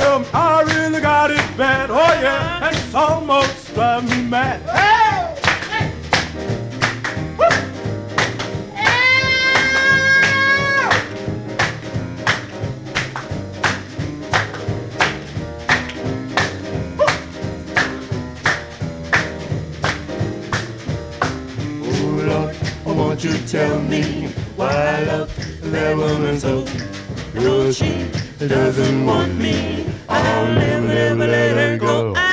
I really got it bad. Oh yeah, and it's almost driving me mad. Hey! Oh Lord, won't you tell me why I love that woman so? No, she doesn't want me. I'll never, never let her go.